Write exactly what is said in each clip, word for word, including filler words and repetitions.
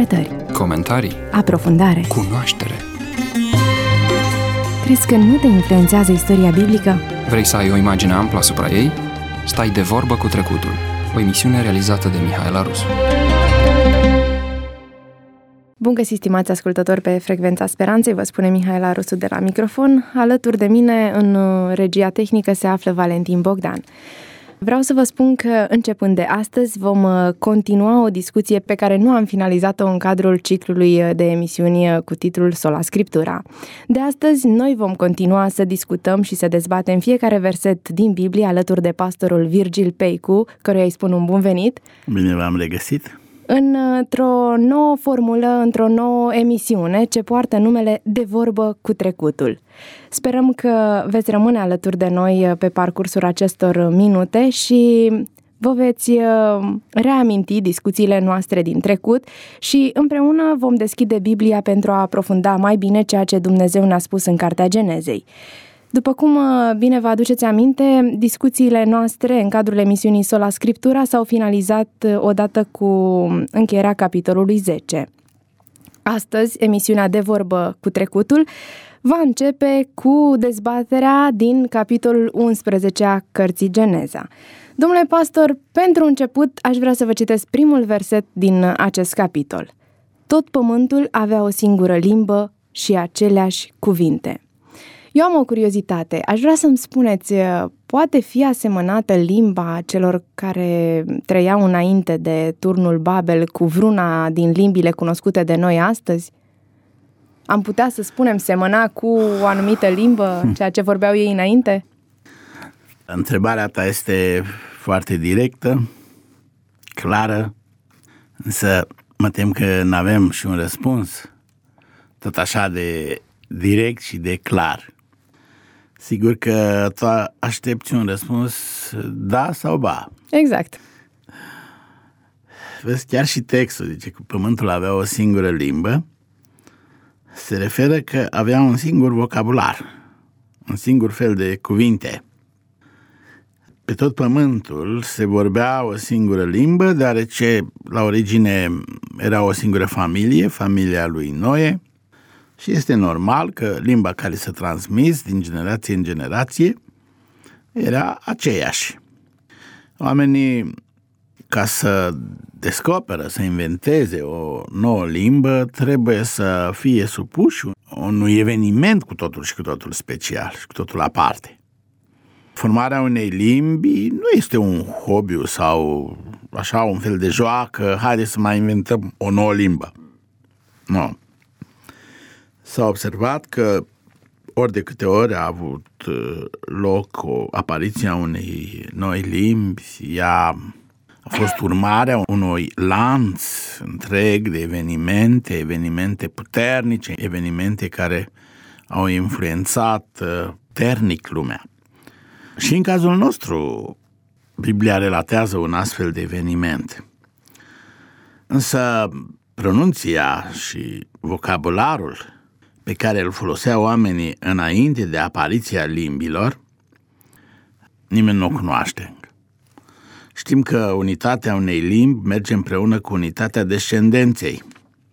interpretări, comentarii, aprofundare, cunoaștere. Crezi că nu te influențează istoria biblică? Vrei să ai o imagine amplă asupra ei? Stai de vorbă cu trecutul. O emisiune realizată de Mihaela Rusu. Bun găsit, stimați ascultători, pe Frecvența Speranței, vă spune Mihaela Rusu de la microfon. Alături de mine, în regia tehnică, se află Valentin Bogdan. Vreau să vă spun că, începând de astăzi, vom continua o discuție pe care nu am finalizat-o în cadrul ciclului de emisiuni cu titlul Sola Scriptura. De astăzi, noi vom continua să discutăm și să dezbatem fiecare verset din Biblie alături de pastorul Virgil Peicu, căruia îi spun un bun venit. Bine v-am regăsit! Într-o nouă formulă, într-o nouă emisiune ce poartă numele De vorbă cu trecutul. Sperăm că veți rămâne alături de noi pe parcursul acestor minute și vă veți reaminti discuțiile noastre din trecut și împreună vom deschide Biblia pentru a aprofunda mai bine ceea ce Dumnezeu ne-a spus în Cartea Genezei. După cum bine vă aduceți aminte, discuțiile noastre în cadrul emisiunii Sola Scriptura s-au finalizat odată cu încheierea capitolului zece. Astăzi, emisiunea De vorbă cu trecutul va începe cu dezbaterea din capitolul unsprezece a cărții Geneza. Domnule pastor, pentru început aș vrea să vă citesc primul verset din acest capitol. Tot pământul avea o singură limbă și aceleași cuvinte. Eu am o curiozitate. Aș vrea să-mi spuneți, poate fi asemănată limba celor care trăiau înainte de turnul Babel cu vreuna din limbile cunoscute de noi astăzi? Am putea să spunem semăna cu o anumită limbă, ceea ce vorbeau ei înainte? Întrebarea ta este foarte directă, clară, însă mă tem că n-avem și un răspuns tot așa de direct și de clar. Sigur că tu aștepți un răspuns da sau ba. Exact. Vezi, chiar și textul zice că pământul avea o singură limbă, se referă că avea un singur vocabular, un singur fel de cuvinte. Pe tot pământul se vorbea o singură limbă, deoarece la origine era o singură familie, familia lui Noe, și este normal că limba care s-a transmis din generație în generație era aceeași. Oamenii, ca să descoperă, să inventeze o nouă limbă, trebuie să fie supuși unui eveniment cu totul și cu totul special și cu totul aparte. Formarea unei limbi nu este un hobby sau așa un fel de joacă, haide să mai inventăm o nouă limbă. Nu. S-a observat că ori de câte ori a avut loc o apariție a unei noi limbi, ea a fost urmarea unui lanț întreg de evenimente, evenimente puternice, evenimente care au influențat puternic lumea. Și în cazul nostru, Biblia relatează un astfel de eveniment. Însă pronunția și vocabularul pe care îl foloseau oamenii înainte de apariția limbilor, nimeni nu o cunoaște. Știm că unitatea unei limbi merge împreună cu unitatea descendenței.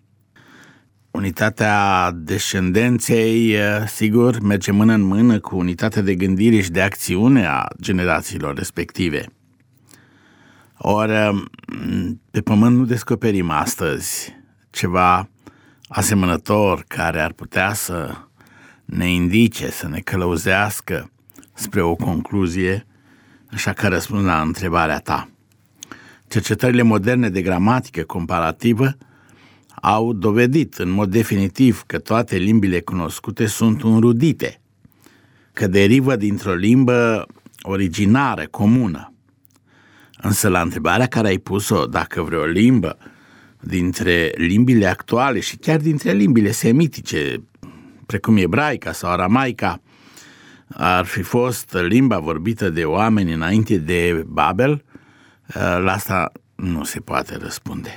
Unitatea descendenței, sigur, merge mână în mână cu unitatea de gândire și de acțiune a generațiilor respective. Ori, pe pământ nu descoperim astăzi ceva asemănător care ar putea să ne indice, să ne călăuzească spre o concluzie, așa că răspund la întrebarea ta. Cercetările moderne de gramatică comparativă au dovedit în mod definitiv că toate limbile cunoscute sunt înrudite, că derivă dintr-o limbă originară, comună. Însă la întrebarea care ai pus-o, dacă vreo limbă dintre limbile actuale și chiar dintre limbile semitice, precum ebraica sau aramaica, ar fi fost limba vorbită de oameni înainte de Babel, la asta nu se poate răspunde.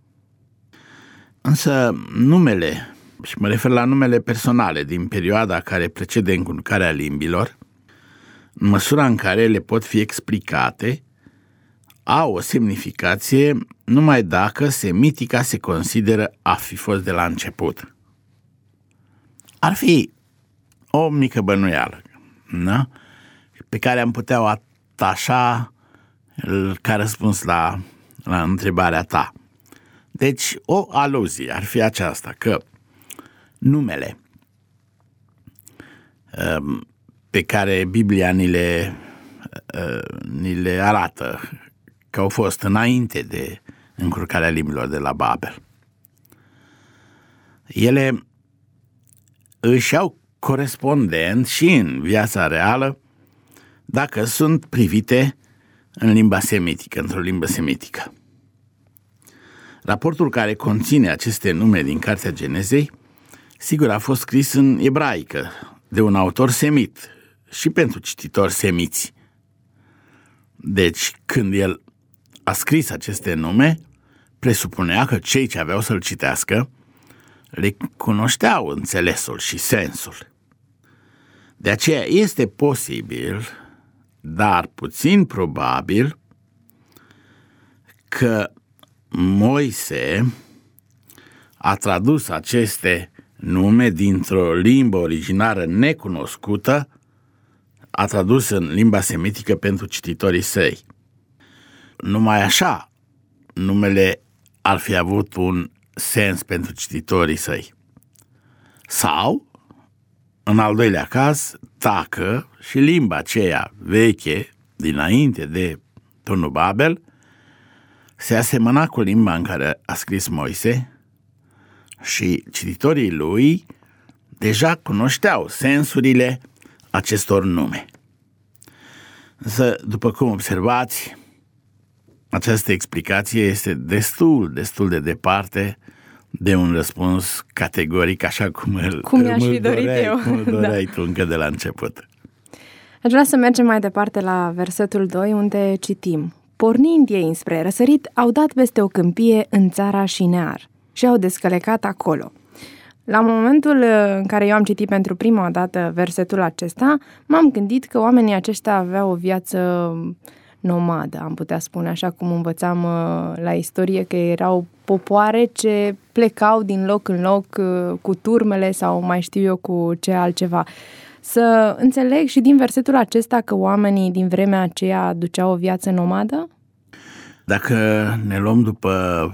Însă numele, și mă refer la numele personale din perioada care precede încurcarea limbilor, în măsura în care le pot fi explicate, au o semnificație numai dacă semitica se consideră a fi fost de la început. Ar fi o mică bănuială, da? Pe care am putea o atașa ca răspuns la, la întrebarea ta. Deci, o aluzie ar fi aceasta, că numele pe care Biblia ni le, ni le arată că au fost înainte de încurcarea limbilor de la Babel, ele își au corespondent și în viața reală dacă sunt privite în limba semitică, într-o limbă semitică. Raportul care conține aceste nume din Cartea Genezei, sigur, a fost scris în ebraică, de un autor semit și pentru cititori semiți. Deci, când el a scris aceste nume, presupunea că cei ce aveau să-l citească le cunoșteau înțelesul și sensul. De aceea este posibil, dar puțin probabil, că Moise a tradus aceste nume dintr-o limbă originară necunoscută, a tradus în limba semitică pentru cititorii săi. Numai așa, numele ar fi avut un sens pentru cititorii săi. Sau, în al doilea caz, dacă și limba aceea veche, dinainte de turnul Babel, se asemăna cu limba în care a scris Moise și cititorii lui deja cunoșteau sensurile acestor nume. Însă, după cum observați, această explicație este destul, destul de departe de un răspuns categoric, așa cum îl, cum mi-aș fi dorit doreai, eu. cum îl doreai Da. tu încă de la început. Aș vrea să mergem mai departe la versetul doi, unde citim: pornind ei înspre răsărit, au dat peste o câmpie în țara Șinear și au descălecat acolo. La momentul în care eu am citit pentru prima dată versetul acesta, m-am gândit că oamenii aceștia aveau o viață nomadă, am putea spune, așa cum învățam la istorie, că erau popoare ce plecau din loc în loc cu turmele sau mai știu eu cu ce altceva. Să înțeleg și din versetul acesta că oamenii din vremea aceea duceau o viață nomadă? Dacă ne luăm după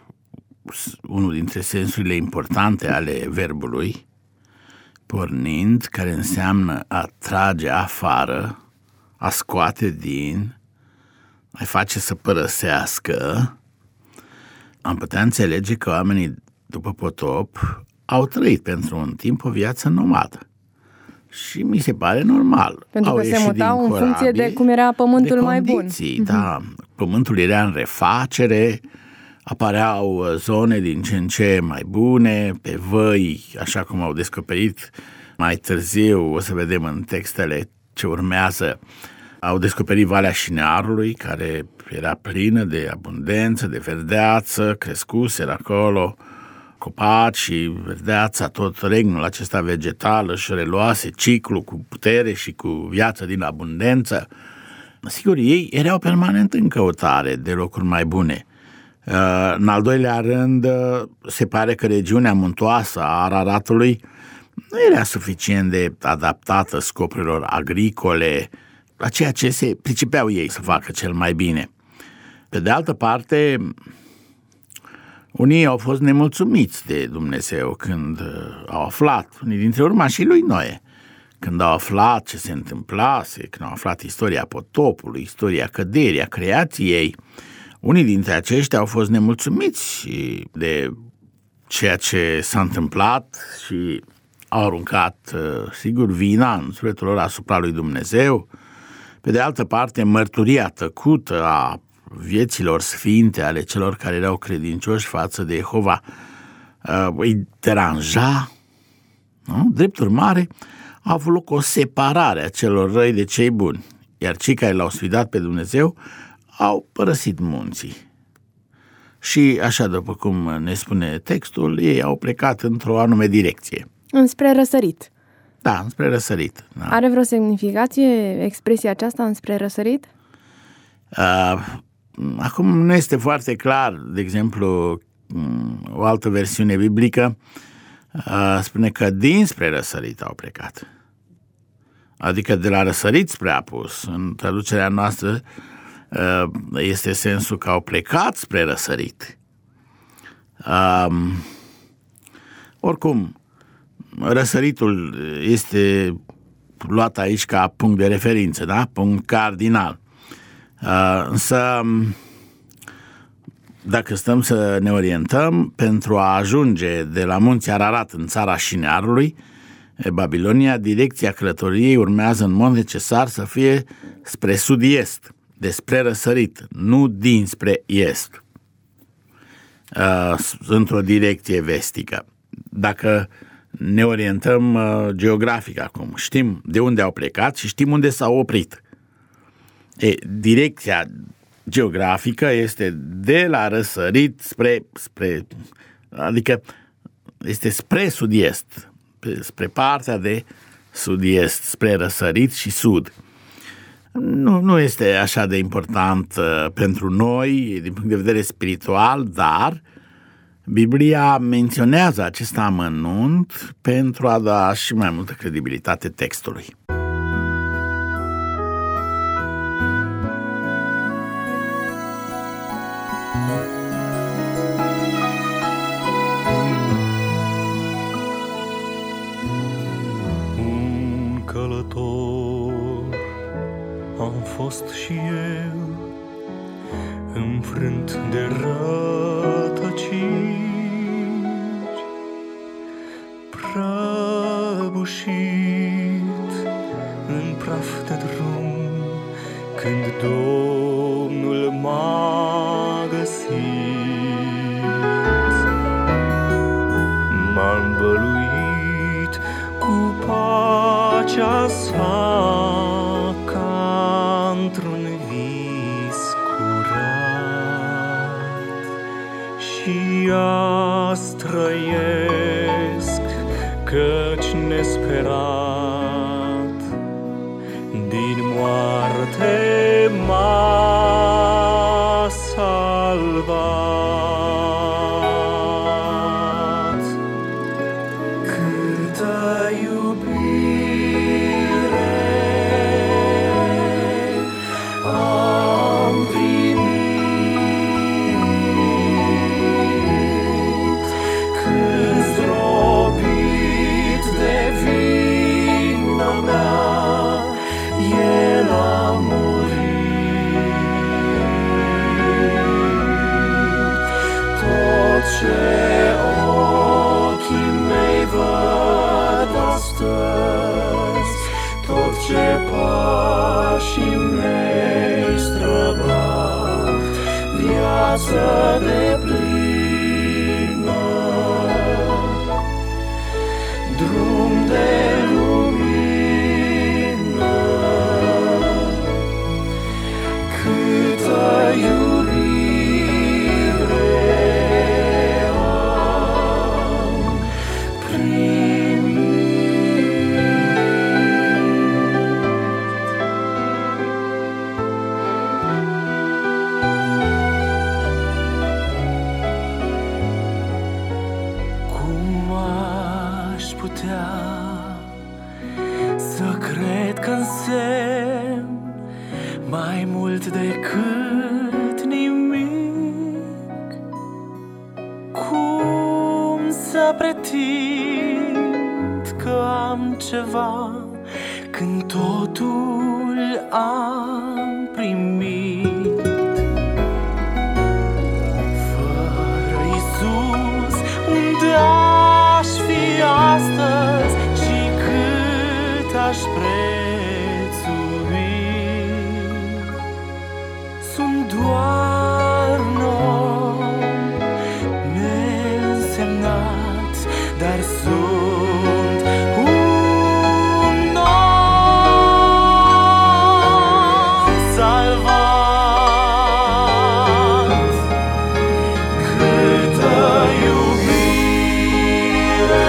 unul dintre sensurile importante ale verbului, pornind, care înseamnă a trage afară, a scoate din, a face să părăsească, am putea înțelege că oamenii după potop au trăit pentru un timp o viață nomadă. Și mi se pare normal. Pentru au că se mutau în funcție de cum era pământul mai bun. Da, pământul era în refacere, apăreau zone din ce în ce mai bune, pe văi, așa cum au descoperit mai târziu, o să vedem în textele ce urmează, au descoperit Valea Șinearului, care era plină de abundență, de verdeață, crescuseră acolo copaci și verdeața, tot regnul acesta vegetal își reluase ciclu cu putere și cu viață din abundență. Sigur, ei erau permanent în căutare de locuri mai bune. În al doilea rând, se pare că regiunea muntoasă a Araratului nu era suficient de adaptată scopurilor agricole, la ceea ce se pricepeau ei să facă cel mai bine. Pe de altă parte, unii au fost nemulțumiți de Dumnezeu când au aflat, unii dintre urmașii lui Noe, când au aflat ce se întâmplase, când au aflat istoria potopului, istoria căderii, a creației. Unii dintre aceștia au fost nemulțumiți de ceea ce s-a întâmplat și au aruncat, sigur, vina în sufletul lor asupra lui Dumnezeu. Pe de altă parte, mărturia tăcută a vieților sfinte ale celor care erau credincioși față de Jehova îi deranja, nu? Drept urmare, a avut loc o separare a celor răi de cei buni, iar cei care l-au sfidat pe Dumnezeu au părăsit munții. Și așa, după cum ne spune textul, ei au plecat într-o anume direcție. Înspre răsărit. Da, înspre răsărit. Da. Are vreo semnificație expresia aceasta, înspre răsărit? Uh, Acum nu este foarte clar, de exemplu, o altă versiune biblică spune că dinspre răsărit au plecat. Adică de la răsărit spre apus. În traducerea noastră este sensul că au plecat spre răsărit. Um, oricum, răsăritul este luat aici ca punct de referință, da? Punct cardinal. Uh, însă, dacă stăm să ne orientăm, pentru a ajunge de la munții Ararat în țara Șinearului, Babilonia, direcția călătoriei urmează în mod necesar să fie spre sud-est, despre răsărit, nu dinspre est, uh, într-o direcție vestică. Dacă ne orientăm uh, geografic acum, știm de unde au plecat și știm unde s-au oprit. E, direcția geografică este de la răsărit spre, spre adică este spre sud-est, spre partea de sud-est, spre răsărit și sud. Nu, nu este așa de important uh, pentru noi din punct de vedere spiritual, dar Biblia menționează acest amănunt pentru a da și mai multă credibilitate textului. Un călător am fost și eu, înfrânt de rătăciri, prăbușit în praf de drum, când Domnul m-a găsit. M-a învăluit cu pacea sa, ca într-un vis curat, și azi trăiesc, căci nesperat din moarte m-a salvat. Câtă iubire am primit, cât zdrobit de vina mea, El a murit. Tot ce ochii mei văd astăzi, tot ce pașii mei străbat, viață deplină, drum de lumină, câtă iubire am primit. Cum aș putea să cred că însemn mai mult decât nimic? Cum să pretind că am ceva când totul am primit? Fără Iisus, unde aș fi astăzi și cât aș prețui? Sunt doar un om neînsemnat, dar sunt un om salvat. Câtă iubire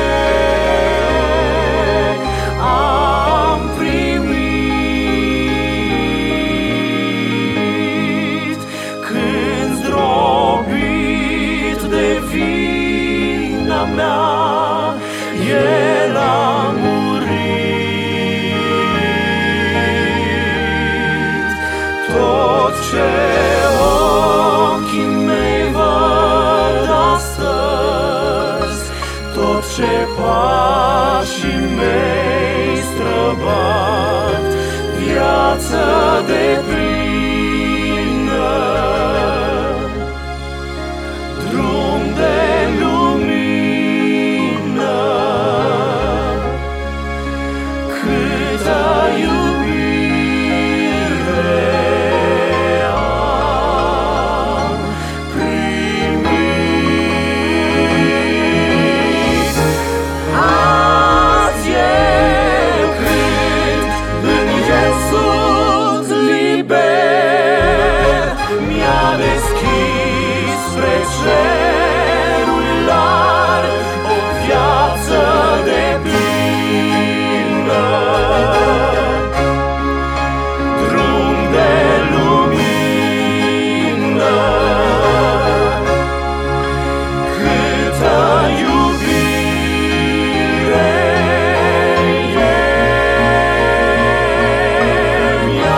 am primit, mea, El a murit. Tot ce ochii mei văd astăzi, tot ce pașii mei străbat, viață deplină, drum de lumină, câtă iubire am primit. Azi eu cânt în El sunt liber, mi-a deschis spre cerul larg o viață deplină, drum de lumină, câtă iubire El mi-a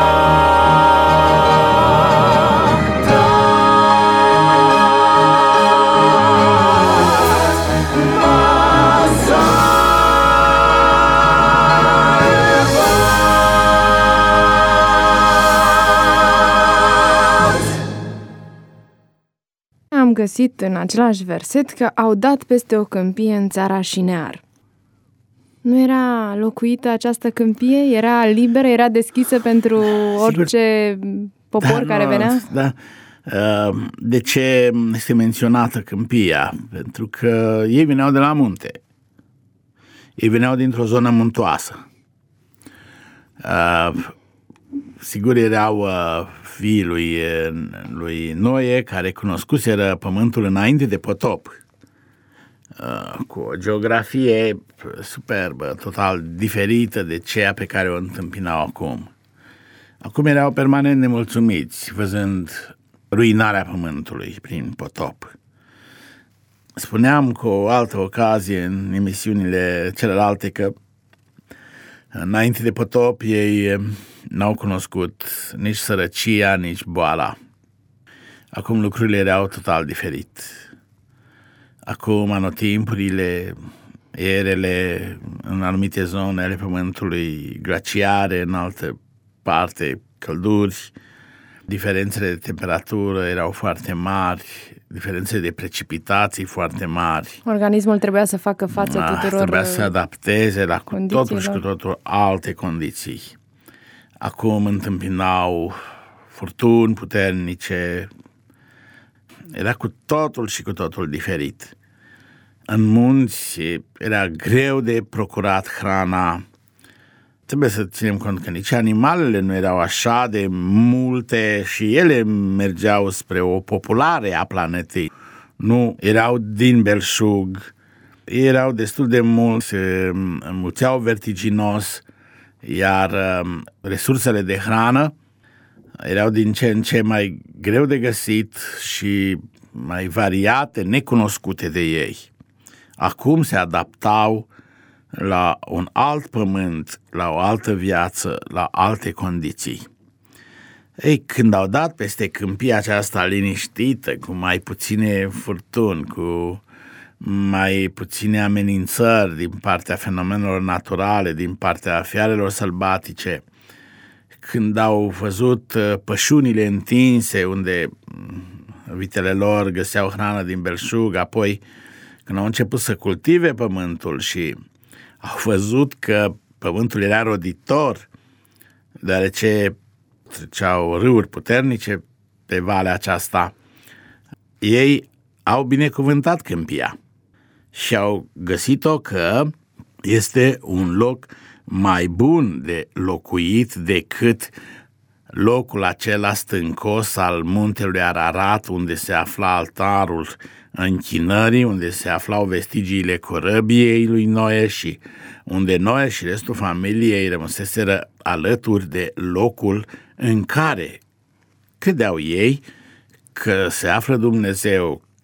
Am găsit în același verset că au dat peste o câmpie în țara Șinear. Nu era locuită această câmpie? Era liberă? Era deschisă pentru orice popor care nu, venea? Da. De ce este menționată câmpia? Pentru că ei veneau de la munte. Ei veneau dintr-o zonă muntoasă. Sigur, erau fiii lui, lui Noe, care cunoscuseră pământul înainte de potop, cu o geografie superbă, total diferită de ceea pe care o întâmpinau acum. Acum erau permanent nemulțumiți, văzând ruinarea pământului prin potop. Spuneam cu o altă ocazie în emisiunile celelalte că înainte de potop ei n-au cunoscut nici sărăcia, nici boala. Acum lucrurile erau total diferit. Acum anotimpurile, erele în anumite zone ale pământului, glaciare, în altă parte călduri, diferențele de temperatură erau foarte mari, diferențele de precipitații foarte mari. Organismul trebuia să facă față Ah, tuturor Trebuia să se adapteze la cu totul și cu condițiilor. totul alte condiții. Acum întâmpinau furtuni puternice, era cu totul și cu totul diferit. În munți era greu de procurat hrana. Trebuie să ținem cont că nici animalele nu erau așa de multe și ele mergeau spre o populare a planetei. Nu erau din belșug, erau destul de mulți, se înmulțeau vertiginos, iar resursele de hrană erau din ce în ce mai greu de găsit și mai variate, necunoscute de ei. Acum se adaptau la un alt pământ, la o altă viață, la alte condiții. Ei, când au dat peste câmpia aceasta liniștită, cu mai puține furtuni, cu mai puține amenințări din partea fenomenelor naturale, din partea fiarelor sălbatice, când au văzut pășunile întinse unde vitele lor găseau hrană din belșug, apoi când au început să cultive pământul și au văzut că pământul era roditor, deoarece treceau râuri puternice pe valea aceasta, ei au binecuvântat câmpia și au găsit-o că este un loc mai bun de locuit decât locul acela stâncos al muntelui Ararat, unde se afla altarul închinării, unde se aflau vestigiile corăbiei lui Noe și unde Noe și restul familiei rămăseseră alături de locul în care credeau ei că se află Dumnezeu,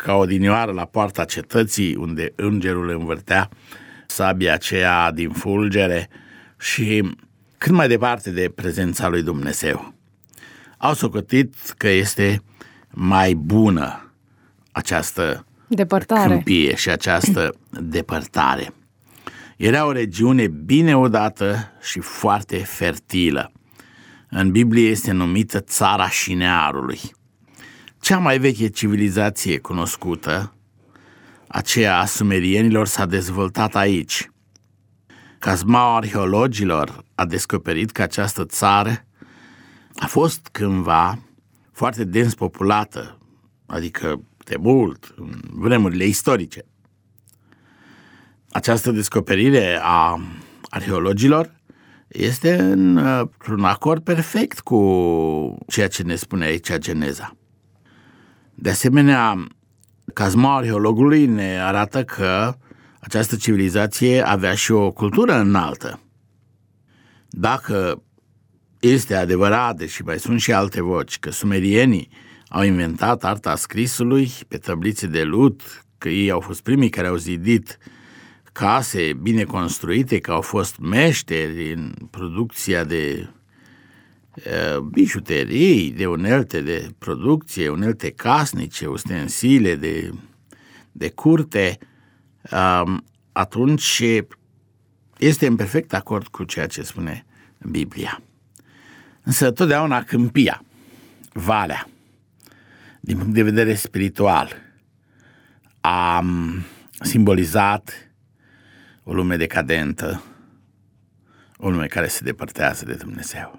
ca odinioară la poarta cetății, unde îngerul învârtea sabia aceea din fulgere și cât mai departe de prezența lui Dumnezeu. Au socotit că este mai bună această depărtare. câmpie și această depărtare. Era o regiune bine odată și foarte fertilă. În Biblie este numită Țara Șinearului. Cea mai veche civilizație cunoscută, aceea a sumerienilor, s-a dezvoltat aici. Cazmaua arheologilor a descoperit că această țară a fost cândva foarte dens populată, adică de mult, în vremurile istorice. Această descoperire a arheologilor este într-un acord perfect cu ceea ce ne spune aici Geneza. De asemenea, cazmaua arheologului ne arată că această civilizație avea și o cultură înaltă. Dacă este adevărat, deși mai sunt și alte voci, că sumerienii au inventat arta scrisului pe tablițe de lut, că ei au fost primii care au zidit case bine construite, că au fost meșteri în producția de uh, bijuterii, de unelte de producție, unelte casnice, ustensile de, de curte, uh, atunci este în perfect acord cu ceea ce spune Biblia. Însă totdeauna câmpia, valea, din punct de vedere spiritual, a simbolizat o lume decadentă, o lume care se depărtează de Dumnezeu.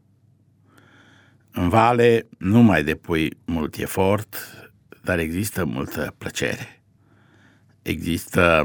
În vale nu mai depui mult efort, dar există multă plăcere. Există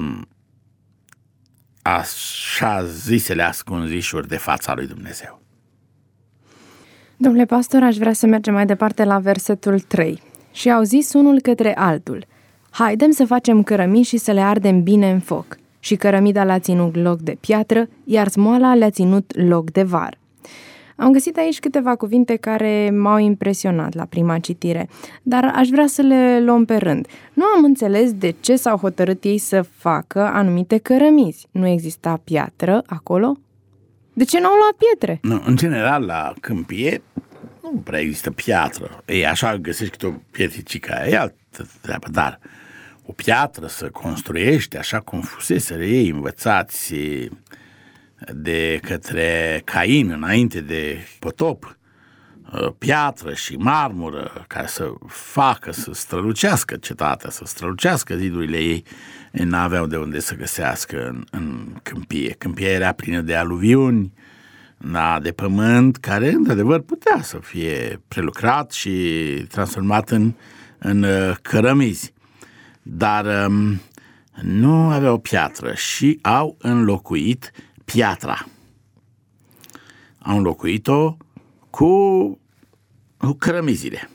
așa zisele ascunzișuri de fața lui Dumnezeu. Domnule pastor, aș vrea să mergem mai departe la versetul trei. Și au zis unul către altul: haidem să facem cărămizi și să le ardem bine în foc. Și cărămida le-a ținut loc de piatră, iar smoala le-a ținut loc de var. Am găsit aici câteva cuvinte care m-au impresionat la prima citire, dar aș vrea să le luăm pe rând. Nu am înțeles de ce s-au hotărât ei să facă anumite cărămizi. Nu exista piatră acolo? De ce n-au luat pietre? Nu, în general, la câmpie nu prea există piatră. Ei, așa găsești câte o pietricică, e altă treabă, dar o piatră să construiești așa cum fuseseră ei învățați de către Cain înainte de potop, piatră și marmură care să facă, să strălucească cetatea, să strălucească zidurile ei, n-aveau de unde să găsească în, în câmpie. Câmpia era plină de aluviuni, de pământ, care într-adevăr putea să fie prelucrat și transformat în, în cărămizi. Dar um, nu aveau piatră și au înlocuit piatra. Au înlocuit-o cu, cu cărămizile.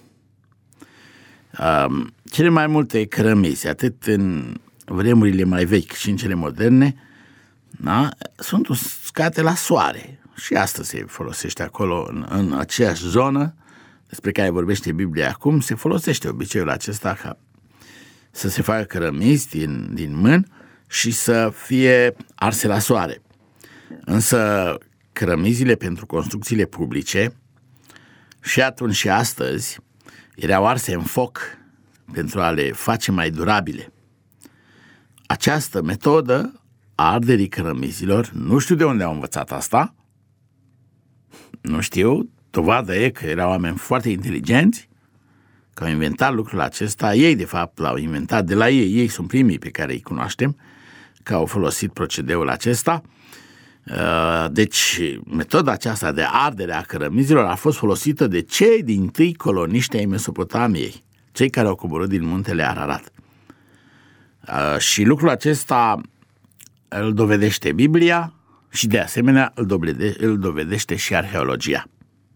Um, cele mai multe cărămizi, atât în vremurile mai vechi și în cele moderne, da, sunt uscate la soare. Și astăzi se folosește acolo, în, în aceeași zonă despre care vorbește Biblia acum, se folosește obiceiul acesta ca să se facă cărămizi din, din mân și să fie arse la soare. Însă cărămizile pentru construcțiile publice și atunci și astăzi erau arse în foc pentru a le face mai durabile. Această metodă a arderii cărămizilor, nu știu de unde au învățat asta, nu știu, dovadă e că erau oameni foarte inteligenți, că au inventat lucrul acesta. Ei, de fapt, l-au inventat de la ei. Ei sunt primii pe care îi cunoaștem, că au folosit procedeul acesta. Deci, metoda aceasta de ardere a cărămizilor a fost folosită de cei dintâi coloniști ai Mesopotamiei, cei care au coborât din muntele Ararat. Și lucrul acesta îl dovedește Biblia și, de asemenea, îl dovedește, îl dovedește și arheologia.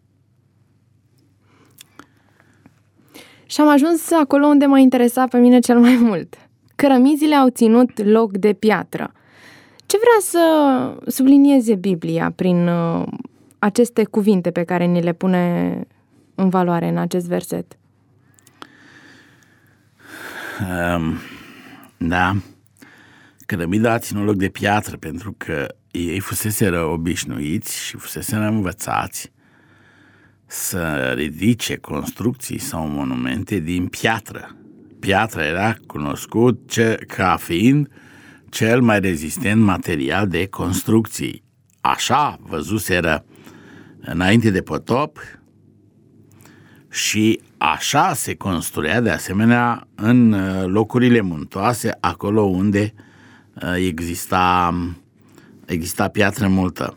Și am ajuns acolo unde m-a interesat pe mine cel mai mult. Cărămizile au ținut loc de piatră. Ce vrea să sublinieze Biblia prin uh, aceste cuvinte pe care ni le pune în valoare în acest verset? Um, da, cărămida a ținut loc de piatră pentru că ei fuseseră obișnuiți și fuseseră învățați să ridice construcții sau monumente din piatră. Piatra era cunoscut ce, ca fiind cel mai rezistent material de construcții. Așa văzuseră înainte de potop și așa se construia de asemenea în locurile muntoase, acolo unde exista, exista piatră multă.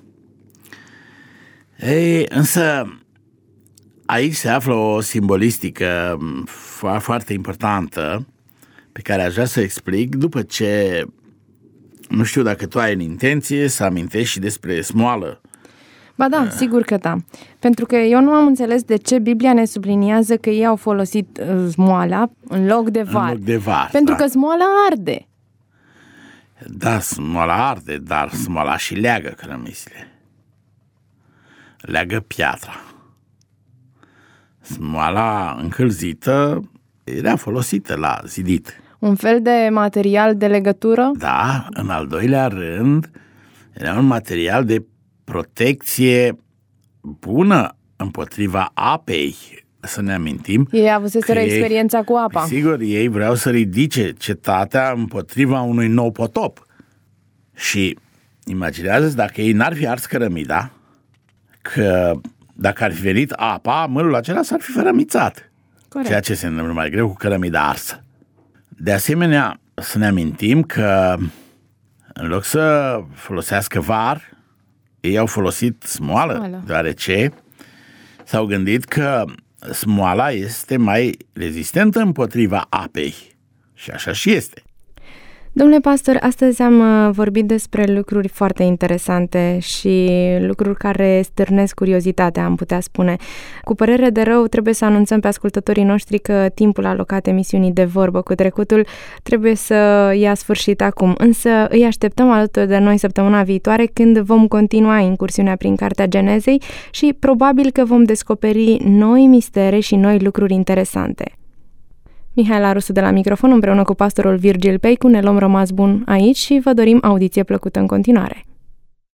Ei, însă aici se află o simbolistică foarte importantă pe care aș vrea să o explic după ce, nu știu dacă tu ai în intenție să amintești și despre smoală. Ba da, sigur că da. Pentru că eu nu am înțeles de ce Biblia ne subliniază că ei au folosit smoala în loc de var. În loc de var, Pentru da. că smoala arde. Da, smoala arde, dar smoala și leagă cărămizile. Leagă piatra. Smoala încălzită era folosită la zidit. Un fel de material de legătură? Da, în al doilea rând, era un material de protecție bună împotriva apei. Să ne amintim. Ei avuseseră ei, experiența cu apa. Sigur, ei vreau să ridice cetatea împotriva unui nou potop. Și imaginează-ți dacă ei n-ar fi ars cărămida, că dacă ar fi venit apa, mărul acela s-ar fi fărămițat. Corect. Ceea ce se întâmplă mai greu cu cărămida arsă. De asemenea, să ne amintim că în loc să folosească var, ei au folosit smoală, Smoală. deoarece s-au gândit că smoala este mai rezistentă împotriva apei. Și așa și este. Domnule pastor, astăzi am vorbit despre lucruri foarte interesante și lucruri care stârnesc curiozitatea, am putea spune. Cu părere de rău, trebuie să anunțăm pe ascultătorii noștri că timpul alocat emisiunii De Vorbă cu Trecutul trebuie să ia sfârșit acum, însă îi așteptăm alături de noi săptămâna viitoare, când vom continua incursiunea prin Cartea Genezei și probabil că vom descoperi noi mistere și noi lucruri interesante. Mihaela Rusu de la microfon, împreună cu pastorul Virgil Peicu, ne luăm rămas bun aici și vă dorim audiție plăcută în continuare.